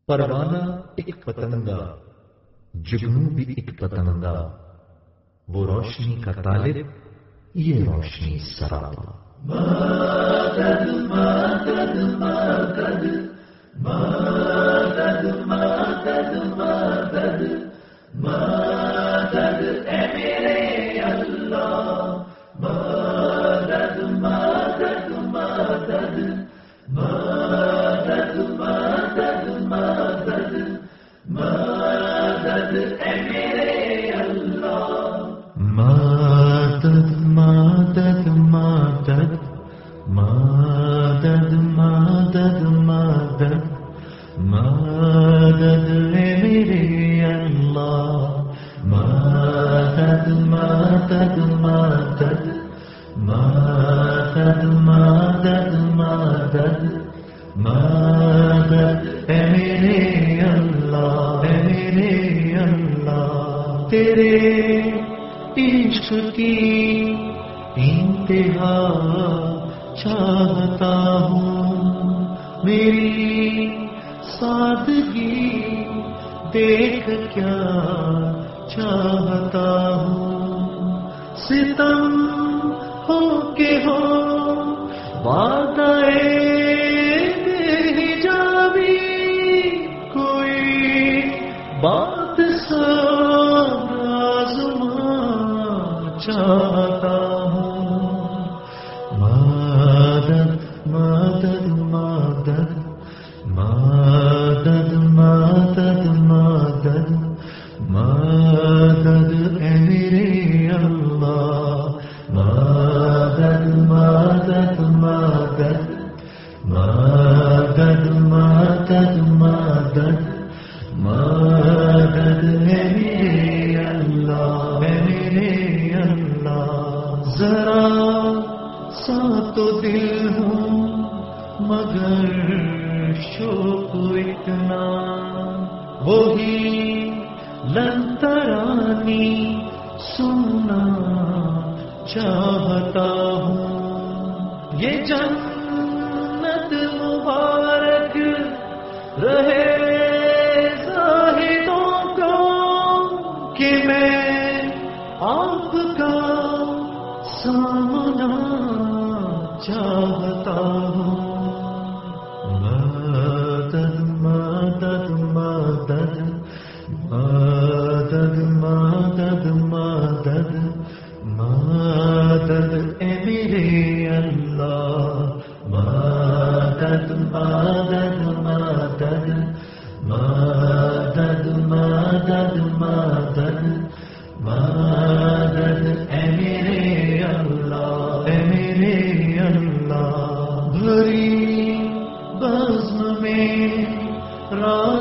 پروانہ ایک پتنگا، جگنو بھی ایک پتنگا، وہ روشنی کا طالب، یہ روشنی سراپا۔ مدد مدد مدد مدد مدد مدد مدد اے میرے اللہ، مدد مدد مدد مدد مدد مدد مدد اے میرے اللہ، مدد مدد مدد مدد مدد مدد مدد اے میرے اللہ، مدد مدد مدد مدد مدد مدد مدد اے میرے اللہ، اے میرے اللہ، تیرے عشق کی انتہا چاہتا ہوں، میری سادگی دیکھ کیا چاہتا ہوں، ستم ہو کے ہو وعدہ حجابی، کوئی بات سب آزما چاہتا ہوں، مدد مدد مدد مدد مدد مدد مدد اے میرے اللہ، مدد مدد مدد مدد مدد مدد مدد اے میرے اللہ، اے میرے اللہ، ذرا سا تو دل ہوں مگر شوق اتنا، وہی لنترانی سننا چاہتا ہوں، یہ جنت مبارک رہے زاہدوں کو کہ میں آپ کا سامنا چاہتا ہوں، مدد مدد مدد مدد مدد مدد مدد اے میرے اللہ، مدد مدد مدد مدد مدد مدد مدد اے میرے اللہ، اے میرے اللہ، بھری بزم میں